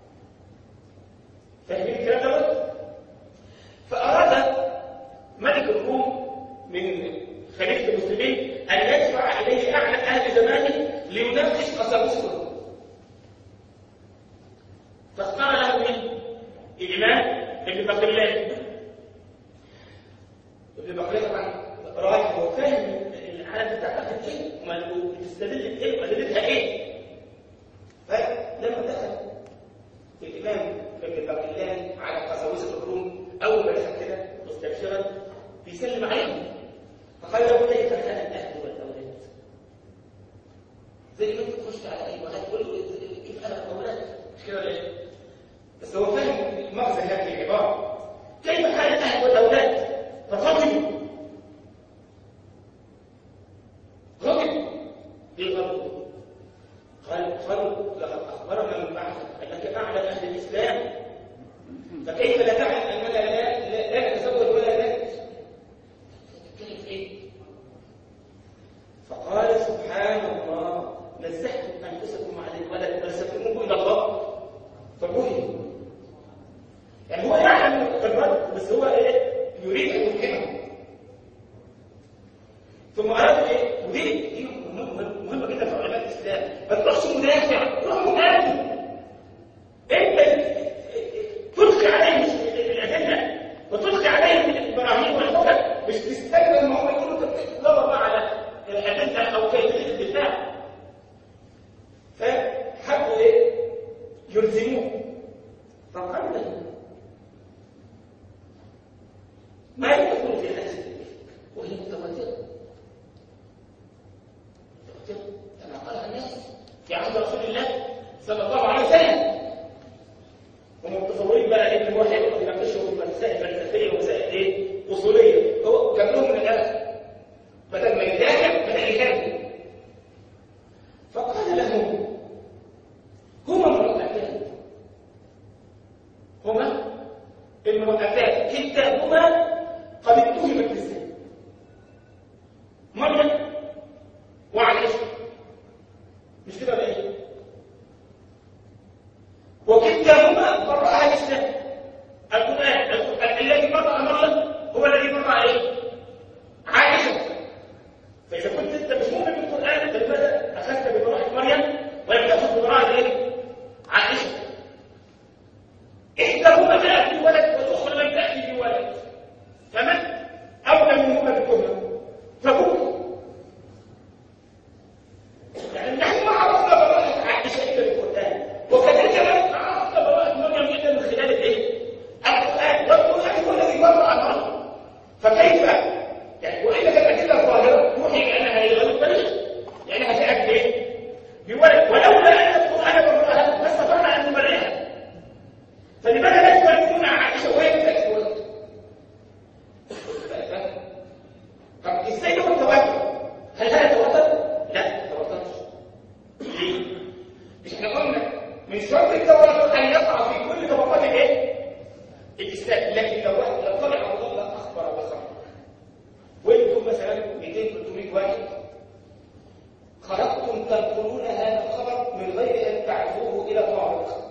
فاهمين الكلام دوت؟ فاراد ملك الروم من خليفه المسلمين ان يدفع اليه اعلى اهل زمانه ليناقش قساوسته. فاختار له من الامام ابن باقلاني. ابن باقلاني طبعا رايح هو فاهم العالم بتعتقد ايه وبتستدل بايه وادلتها ايه. فلما دخل الامام ابن باقلاني على قساوسه الروم اول ما دخل كده مستبشرا بيسلم عليهم، فقال له كيف كان الاهل والاولاد؟ زي ما انت تخش على اي واحد تقول له كيف انا الاولاد، مش كده ولا ايه؟ بس هو فاهم مغزى هذه العباره. كيف كان الاهل والاولاد؟ فغضبوا. غضب. ليه غضب؟ قال قالوا لقد اخبرنا من بعثك انك اعلى اهل الاسلام، فكيف لا تعلم اننا لا لا, لا نتزوج ولا نلد؟ تتكلم ايه؟ فقال سبحان الله نزحتم انفسكم عن الولد ونسبتموه الى الله فبهتوا. يعني هو يعلم الرد بس هو ايه؟ يريد ان يفهمه. ثم اراد ايه؟ ودي دي مهمه جدا في علماء الاسلام. ما تروحش مدافع، روح مهاجم. انت تلقي عليه الادله وتلقي عليه البراهين والحجج، مش تستنى ان هم يقولوا انت بتدور على الادله او كيفيه الدفاع. فحبوا ايه؟ يلزموه. فقال له ما يكون في حديث وهي متواتره. متواتره كما قال الناس في عهد رسول الله صلى الله عليه وسلم. هم متصورين بقى ان الواحد يقعد يناقشهم في مسائل فلسفيه ومسائل ايه؟ اصوليه، هو جاب لهم من الاخر بدل ما يدافع بدا يهاجم. فقال لهم هما امرأتان، هما المرأتان كلتاهما قد اتهمت بالزنا، مريم وعائشة، مش كده ولا ايه؟ وكلتاهما برأها الإسلام. القرآن الذي برأ مريم هو الذي برأ ايه؟ عائشة. فإذا كنت أنت مش مؤمن بالقرآن فلماذا أخذت ببراءة مريم ولم تأخذ ببراءة ايه؟ عائشة. إحداهما جاءت بولد والأخرى لم تأتي بولد، فمن أولى منهما بالتهمة؟ فهو يعني نحن ما عرفنا براءة عائشة إلا بالقرآن، وكذلك ما عرفنا براءة مريم إلا من خلال الايه؟ القرآن، والقرآن هو الذي برأ مريم. فكيف يعني وإلا كانت الأدلة الظاهرة توحي بأنها هي غير بليغة لأنها جاءت بإيه؟ بولد، ولولا أن القرآن برأها ما استطعنا أن نبرئها. فلماذا لا تبرئون عائشة وهي تأتي بولد؟ طب إزاي هو التواتر؟ هل هذا تواتر؟ لا، ما تواترش. ليه؟ مش احنا قلنا من شرط التواتر أن يقع في كل طبقات الإيه؟ الإسلام، لكن لو واحد لو طلع على الله أخبر وخبر وانتم مثلا مئتين ثلاثمئة واحد خرجتم تنقلون هذا الخبر من غير ان تعرفوه الى طارق،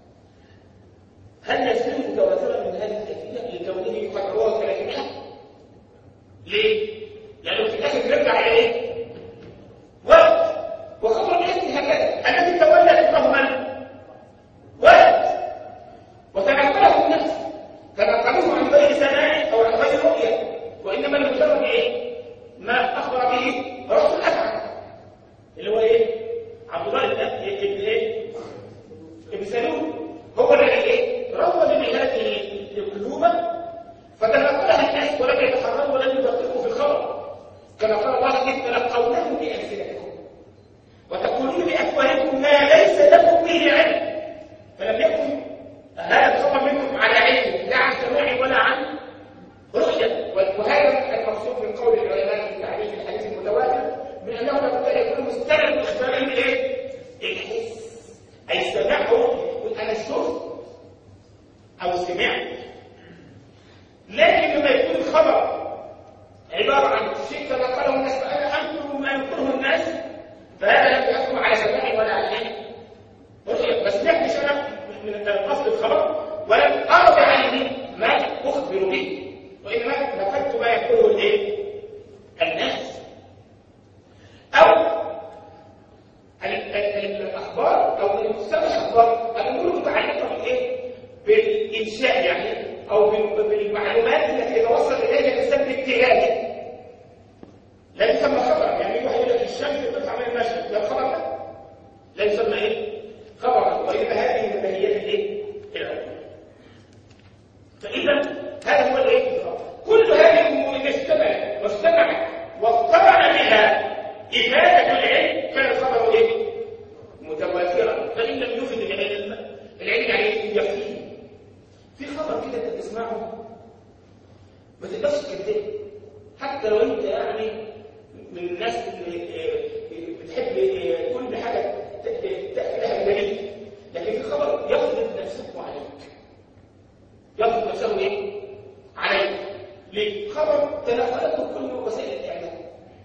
هل يصير متواترا من هذه الكيفيه لكونه يقرروها ثلاثمئة؟ ليه؟ لانه في الاخر يرجع الى ايه؟ وقت وخبر ياتي هكذا. الذي تولى فكره من؟ وقت وتنقله الناس، تنقلوه عن غير سماع او عن غير رؤيه، وإنما المجرد إيه؟ ما أخبر به رسول الأسعد اللي هو إيه؟ عبد الله بن إيه؟ ابن سلول، هو الذي إيه؟ روج بهذه القلوبة فتنقلها الناس ولم يتحرروا ولم يدققوا في الخبر، كما قال الله إذ تلقونه بألسنتكم وتقولون بأفواهكم ما ليس لكم به علم، فلم يكن هذا الخبر منكم على علم لا عن سماع ولا عن رؤية. وهذا المقصود من قول العلماء في تعريف الحديث المتواتر من انه لابد ان يكون مستند اخباري بالايه؟ الحس، اي سمعه يقول انا شفت او سمعت. لكن لما يكون الخبر عباره عن شيء تنقله الناس فانا انقل ما ينقله الناس، فهذا لم يحكم على سماعي ولا على رؤية. ما سمعتش انا من اصل الخبر ولم ارد عني ما اخبر به، وإنما نقلت ما يقوله الايه؟ الناس. أو الأخبار أو المستوى الأخبار الأمور متعلقة بالإيه؟ بالإنشاء يعني أو بالمعلومات التي يتوصل إليها الإنسان باجتهاده. لا يسمى خبر، يعني واحد يقول لك الشمس تطلع من المشرق، ده الخبر ده لا يسمى إيه؟ خبرا، وإنما هذه مباهيات الإيه؟ العلم. فإذا هذا هو الإيه؟ كل هذه الأمور إذا اجتمعت واجتمعت واقترن بها إفادة العلم كان الخبر إيه؟ متواترا. فإن لم يفد العلم، العلم يعني يقين. في خبر كده أنت تسمعه ما تقدرش تكذبه، حتى لو أنت يعني من الناس اللي بتحب كل حاجة تأتي لها دليل، لكن في خبر يفرض نفسه عليك، يفرض نفسه إيه؟ عليك. ليه؟ خبر تنقلته كل وسائل الإعلام.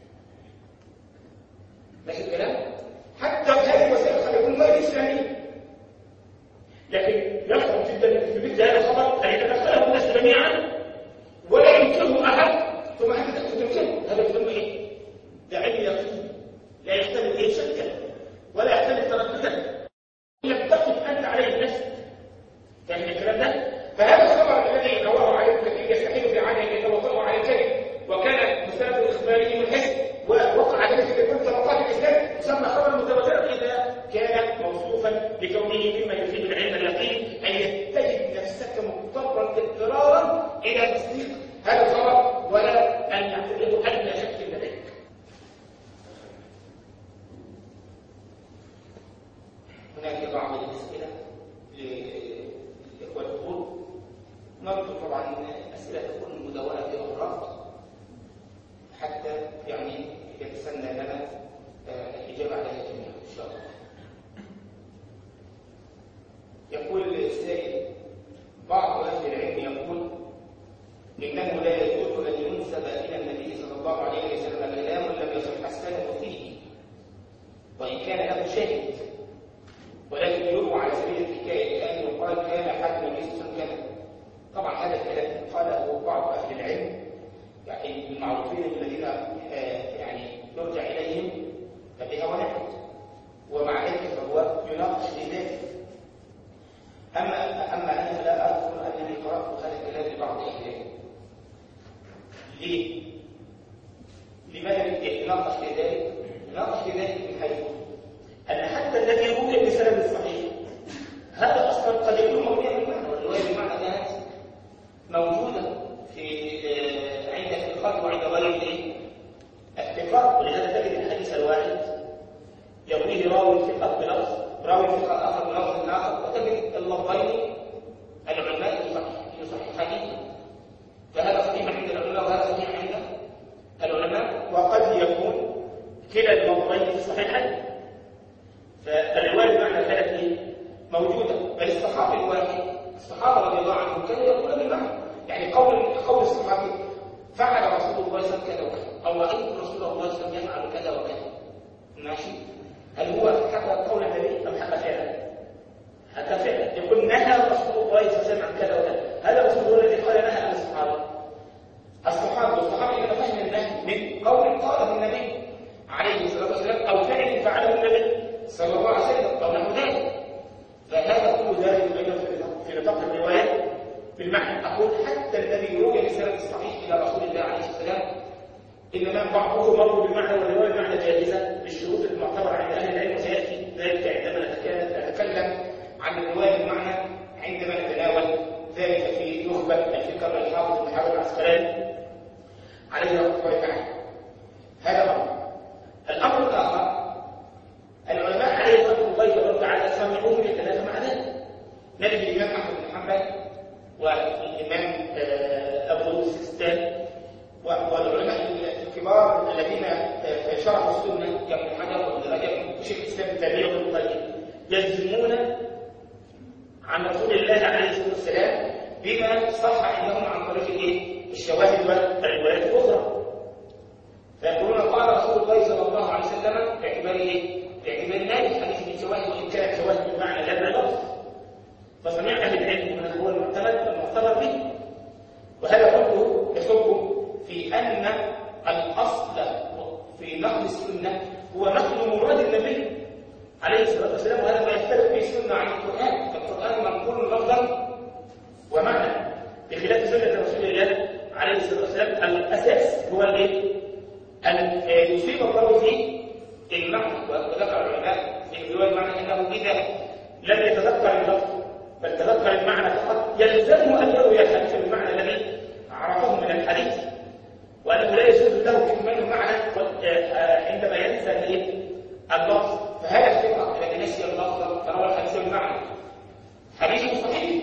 ماشي الكلام؟ حتى هذه الوسائل قد يكون غير إسلامية، لكن يصعب جدا في مثل هذا الخبر أن يتنقله الناس جميعا ولا ينكره أحد ثم أنت تنكره. هذا يسمى إيه؟ ده علم يقين لا يحتمل إيه شكا ولا يحتمل ترددا، لم تقف أنت عليه النفس. فاهم الكلام ده؟ فهذا الخبر الذي رواه عليه كثير يستحيل في عاده ان يتوقعه على الكذب، وكان مستند اخباره من حس ووقع ذلك في كل طبقات الاسلام، يسمى خبرا متواترا اذا كان موصوفا لكونه مما يفيد العلم اليقين ان تجد نفسك مضطرا اضطرارا الى تصديق هذا الخبر ولا ان يعتبره ادنى شك لديك. هناك بعض نرجو طبعا أسئلة تكون مدونة بأوراق حتى يعني يتسنى لنا الإجابة عليها جميعا إن شاء الله. يقول السائل: بعض أهل العلم يقول إنه لا يجوز أن ينسب إلى النبي صلى الله عليه وسلم كلام لم يصح السند فيه وإن كان له شاهد، ولكن يروى على سبيل الحكاية كأن يقال كان حد النبي صلى الله عليه وسلم كذا. طبعا هذا الكلام قاله بعض أهل العلم يعني المعروفين الذين يعني يرجع إليهم فبها ونحن، ومع ذلك فهو يناقش في ذلك. أما أما أنا لا أذكر أنني قرأت هذا الكلام لبعض أهل العلم. ليه؟ لماذا يناقش في ذلك؟ يناقش في ذلك من حيث أن حتى الذي روي بسند صحيح هذا أصلا قد يكون موضوعا بالمعنى، والرواية بالمعنى كانت موجودة في عند الثقات وعند غير الثقات، ولهذا تجد الحديث الواحد يرويه راوي ثقة بلفظ، راوي ثقة آخر بلفظ آخر، وتجد اللفظين العلماء يصححانهما، فهذا صحيح عند العلماء وهذا صحيح عند العلماء، وقد يكون كلا اللفظين في صحيحين. فالرواية بمعنى كانت موجودة، بل الصحابي الواحد الصحابة رضي الله عنهم كانوا يقولون بالمعنى، يعني قول قول الصحابي فعل رسول الله صلى الله عليه وسلم كذا وكذا، أو رأيت رسول الله صلى الله عليه وسلم يفعل كذا وكذا، ماشي؟ هل هو حكى قول النبي أم حكى فعلا؟ حكى فعلا، يقول نهى رسول الله صلى الله عليه وسلم عن كذا وكذا، هذا رسول الله الذي قال نهى عن الصحابة. الصحابة والصحابة إذا فهم النهي من قول قاله النبي عليه الصلاة والسلام أو فعل فعله النبي صلى الله عليه وسلم أو نحو ذلك، فهذا كل ذلك أيضا في نطاق الرواية بالمعنى. أقول حتى الذي روي بسند الصحيح إلى رسول الله عليه الصلاة والسلام إنما بعضه مر بالمعنى والرواية بمعنى جائزة بالشروط المعتبرة عند أهل العلم، وسيأتي ذلك عندما نتكلم عن الرواية بالمعنى عندما نتناول ذلك في نخبة الفكر الحافظ بن حجر العسقلاني عليه رحمة الله تعالى. هذا أمر. الأمر الآخر العلماء عليه رحمة الله تبارك وتعالى سمعوه يتنافى مع ذلك. نجد الإمام أحمد بن حنبل والإمام أبو السيستاني والعلماء الكبار الذين شرحوا السنة كابن حجر وابن رجب وشيخ الإسلام ابن تيمية وابن القيم يجزمون عن رسول الله عليه الصلاة والسلام بما صح عندهم عن طريق الشواهد والروايات الأخرى، فيقولون قال رسول الله صلى الله عليه وسلم باعتبار ايه؟ باعتبار نادي حديث من شواهد، وان كانت شواهد بمعنى لا لفظ، فسمع اهل العلم من هو المعتمد والمعتبر به. وهذا كله يصب في ان الاصل في نقل السنه هو نقل مراد النبي عليه الصلاه والسلام، وهذا ما يختلف به السنه عن القران، فالقران منقول لفظا ومعنى، بخلاف سنه رسول الله عليه الصلاه والسلام الاساس هو الايه؟ أن يصيب الراوي في المعنى. وذكر العلماء في رواية المعنى أنه إذا لم يتذكر اللفظ بل تذكر المعنى فقط يلزمه أن يروي الحديث بالمعنى الذي عرفه من الحديث، وأنه لا يجوز له كتمان المعنى عندما ينسى اللفظ. فهذا الفقه الذي نسي اللفظ فروى الحديث بالمعنى حديث صحيح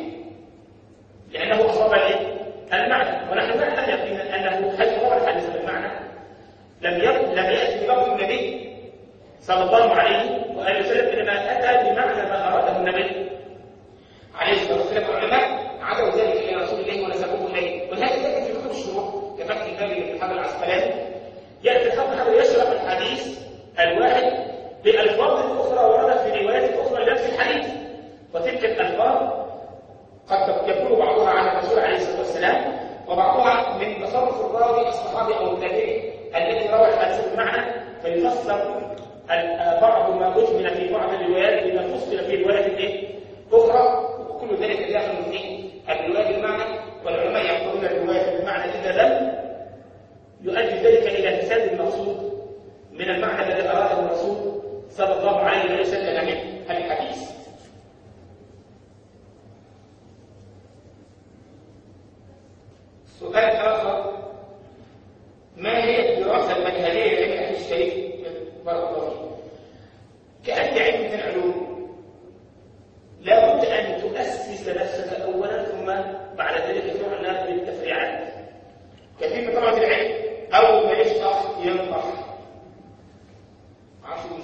لأنه أصاب المعنى، ونحن لا نعلم أنه حيث روى الحديث بالمعنى لم لم يأتي بلفظ النبي صلى الله عليه وآله وسلم، إنما أتى بمعنى ما أراده النبي عليه الصلاة والسلام. العلماء عدوا ذلك إلى رسول الله ونسبوه إليه، ولهذا تأتي في كتب الشروح كفتح الباب لابن حجر العسقلاني يأتي الحافظ حجر يشرح الحديث الواحد بألفاظ أخرى وردت في روايات أخرى لنفس الحديث، وتلك الألفاظ قد يكون بعضها عن الرسول عليه الصلاة والسلام وبعضها من تصرف الراوي الصحابي أو التابعي الذي روى الحديث بالمعنى، فيفسر بعض ما أجمل في بعض الروايات بما فصل في روايات أخرى، وكل ذلك داخل في الرواية بالمعنى. والعلماء يقولون الرواية بالمعنى إذا لم يؤدي ذلك إلى فساد المقصود من المعنى الذي أراده الرسول صلى الله عليه وسلم من الحديث. سؤال آخر: ما هي الدراسة المنهجية لعلم الحديث الشريف؟ بارك الله فيك. كأي علم من العلوم لا بد أن تؤسس نفسك أولا ثم بعد ذلك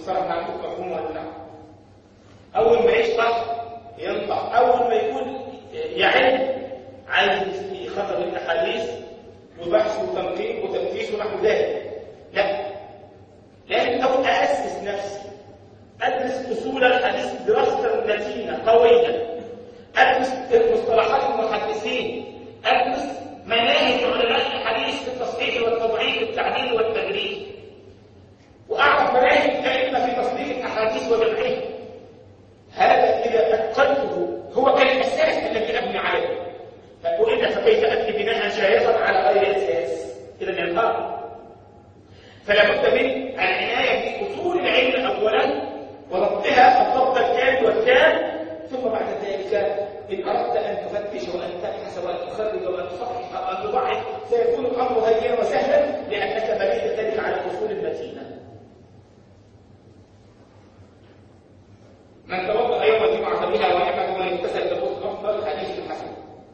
المصطلح عندكم مفهوم ولا لا؟ أول ما يشطح ينطح، أول ما يكون يعد عايز يخرج الأحاديث وبحث وتنقيب وتفتيش ونحو ذلك. لا، لازم أول أأسس نفسي، أدرس أصول الحديث دراسة متينة قوية، أدرس مصطلحات المحدثين، أدرس مناهج علماء الحديث في التصحيح والتضعيف التعديل والتجريح، وأعرف مناهج الأئمة في تصنيف الأحاديث وجمعها. هذا إذا أتقنته هو كان الأساس الذي أبني عليه. وإلا فكيف أبني بناء شاهقا على غير أساس؟ إذا ينهار. فلا بد من العناية بأصول العلم أولا وربطها الضبط الكامل والتام، ثم بعد ذلك إن أردت أن تفتش وأن تبحث وأن تخرج وأن تصحح وأن تضعف سيكون الأمر هينا وسهلا، لأنك بنيت ذلك على الأصول المتينة. من توضأ يوم الجمعة بها ونعمة ومن اغتسل تقول أفضل حديث الحسن.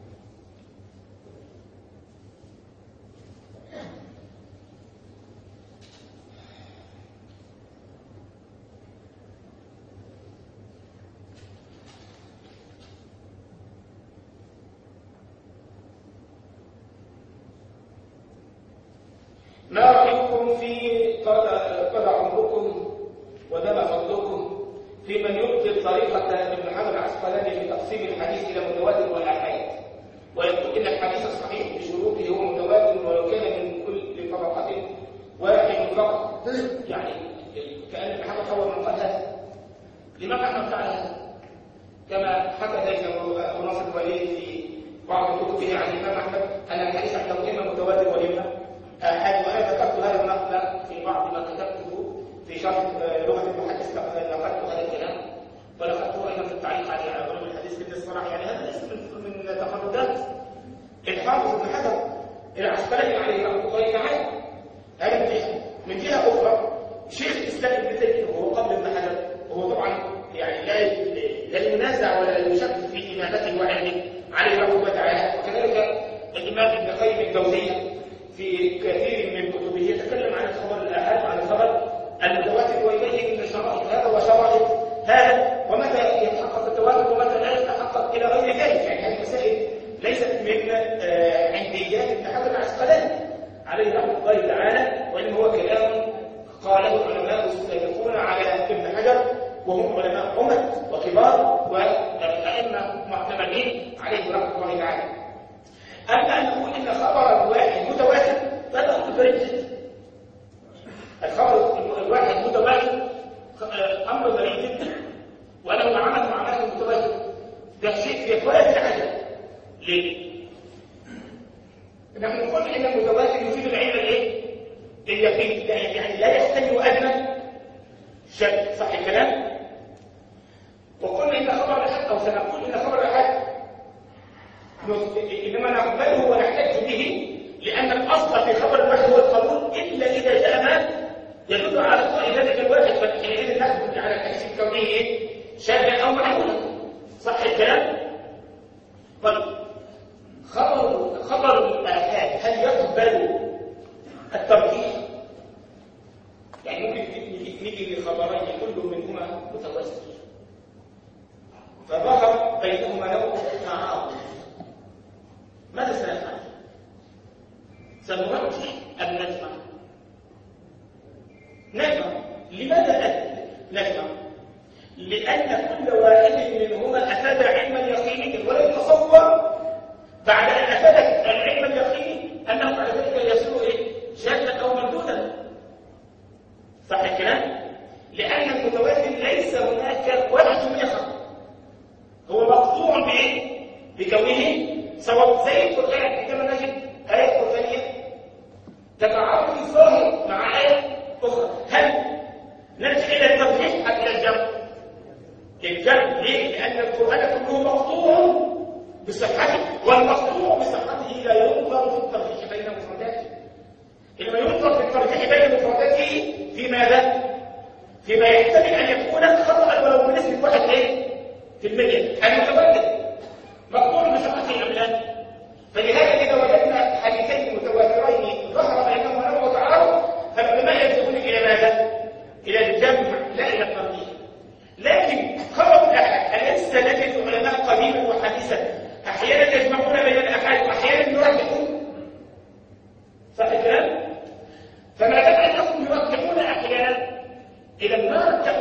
ما رأيكم في قضى عمركم ودم فضلكم في من يبطل طريقة ابن حجر العسقلاني في تقسيم الحديث إلى متواتر والآحاد، ويقول إن الحديث الصحيح بشروطه هو متواتر ولو كان من كل طبقة واحد فقط؟ يعني كأن ابن حجر هو من قال هذا. لماذا احنا فعل هذا؟ كما حكى ذلك أبو ناصر الوليد في بعض كتبه عن الإمام أحمد أن الحديث عنده إما متواتر وإما آحاد، وأنا ذكرت هذا النقل في بعض ما كتبته في شرح لغة المحدث، نقلت هذا الكلام ولقدته أيضا في التعليق على علوم الحديث في الصراحة. يعني هذا ليس من تفردات الحافظ ابن حجر العسقلاني عليه رحمة الله تعالى. هذا من جهة. من جهة أخرى شيخ الإسلام ابن تيمية وهو قبل ابن حجر، وهو طبعا يعني لا لا ينازع ولا يشك في إمامته وعلمه عليه رحمة الله تعالى. وكذلك الإمام ابن قيم الجوزية في كثير من كتبه يتكلم عن الخبر الآحاد وعن الخبر المتواتر ويبين من شرائط هذا وشرائط هذا ومتى يتحقق التواتر ومتى لا يتحقق إلى غير ذلك. يعني هذه المسائل ليست من عنديات ابن حجر العسقلاني عليه رحمة الله تعالى، وإن هو كلام قاله العلماء السابقون على ابن حجر وهم علماء أمة وكبار وأئمة معتمدين عليه رحمة الله تعالى. أما أن نقول إن خبر واحد متواتر فهذا أمر غريب جدا. الخبر الواحد متواتر أمر غريب جدا، ولو عمل معاملة المتواتر ده شيء في غاية العجب. ليه؟ نحن نقول إن المتواتر يفيد العلم الإيه؟ اليقين، يعني لا يحتمل أدنى شك. صح الكلام؟ وقلنا إن خبر الأحد أو سنقول إن خبر الأحد إنما نقبله ونحتج به، لأن الأصل في خبر الواحد هو القبول إلا إذا جاء ما يدل على صحة ذلك الواحد، فحينئذ نحكم على الحديث الكوني إيه؟ شاذا أو معقولا. صح الكلام؟ طيب خبر خبر الآحاد هل يقبل الترجيح؟ يعني ممكن نيجي لخبرين كل منهما متواتر فظهر بينهما نوع تعارض، ماذا سنفعل؟ سنرجح أم نجمع؟ نجمع. لماذا نجمع؟ لأن كل واحد منهما أفاد علما يقينيا، ولا يتصور بعد أن أفاد العلم اليقيني أنه بعد ذلك يصير إيه؟ شاذا أو مردودا. صح الكلام؟ لأن المتواتر ليس هناك ولا جملة، هو مقطوع بإيه؟ بكونه سواء زي القرآن عندما نجد آية قرآنية تتعارض في الظاهر مع آية أخرى، هل نرجع إلى الترجيح أم إلى الجمع؟ الجمع. ليه؟ لأن القرآن كله مقطوع بصحته، والمقطوع بصحته لا ينظر في الترجيح بين مفرداته، إنما ينظر في الترجيح بين مفرداته في ماذا؟ فيما يحتمل أن يكون خطأ ولو بنسبة واحد إيه؟ في المية. المتواتر مقطوع بصحته أم لا؟ فلهذا إذا وجدنا حديثين متواترين ظهر بينهما نوع تعارض، فالعلماء يلجؤون إلى ماذا؟ إلى الجمع لا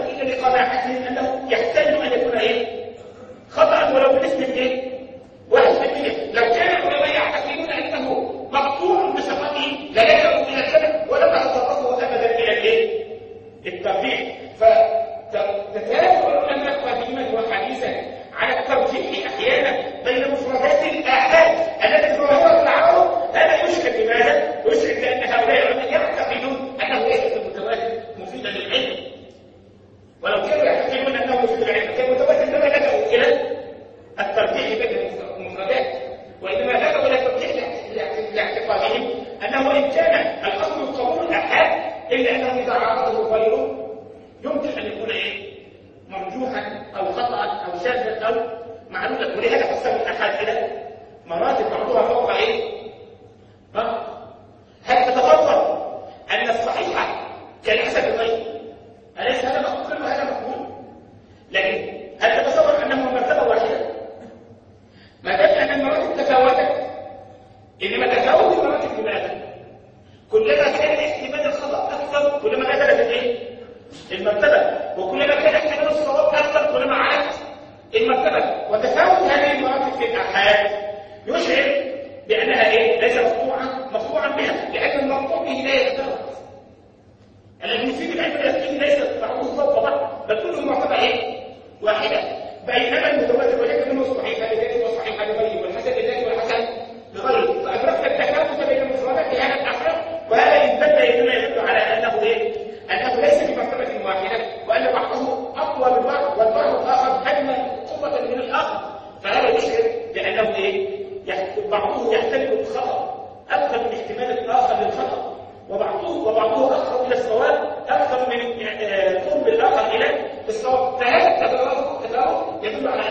إلا لقناعتهم أنه يحتاج أن يكون إيه؟ خطأ ولو بنسبة إيه؟ واحد في المية. لو كان العلماء يعتقدون أنه مقطوع بصفته للجأوا إلى السبب ولم يتطرقوا أبدا إلى الإيه؟ الترجيح. فتتنازع العلماء قديما وحديثا على الترجيح أحيانا بين مفردات الآحاد التي ظاهرة التعارض. هذا يشكل لماذا؟ يشكل لأن هؤلاء العلماء يعتقدون أنه ليس في المتواتر مفيدا للعلم، ولو كانوا يعتقدون أنه مفيد للعلم كان متواتر لما لجأوا إلى الترجيح بين المفردات، وإنما لجأوا إلى الترجيح لاعتقادهم أنه إن كان الأصل القبول الآحاد إلا أنه إذا عارضه غيره يمكن أن يكون إيه؟ مرجوحا أو خطأ أو شاذا أو معلولا. ولهذا قسم الآحاد إلى مراتب بعضها فوق إيه؟ ها؟ هل تتصور أن الصحيح كالحسن الغيب؟ أليس هذا مقبول وهذا مقبول؟ لكن هل تتصور أنه مرتبة واحدة؟ ما دام أن المراتب تفاوتت، إنما تفاوت المراتب لماذا؟ كلما كان احتمال الخطأ أكثر كلما نزلت الإيه؟ المرتبة، وكلما كان احتمال الصواب أكثر كلما علت المرتبة. وتفاوت هذه المراتب في الآحاد يشعر بأنها إيه؟ ليس مقطوعا مقطوعا بها، لأن المقطوع به لا يتفاوت. الذي يفيد العلم اليقيني ليس بعضه فوق بعض، بل كله مرتبة إيه؟ واحدة. بينما المتواتر وجدت منه صحيحة لذاته وصحيحة لغيره، والحسن لذاته والحسن لغيره، فأدركت التفاوت بين المفردات في هذا الأحد، وهذا يدل يدل يدل على أنه إيه؟ أنه ليس في مرتبة واحدة، وأن بعضه أقوى من بعض والبعض الآخر أدنى قوة من الآخر. فهذا يشعر بأنه إيه؟ بعضه يحتمل الخطأ أكثر من احتمال الآخر للخطأ، وبعضه وبعضه أقرب إلى الصواب أكثر من قرب الآخر إلى الصواب. فهذا التفاوت يدل على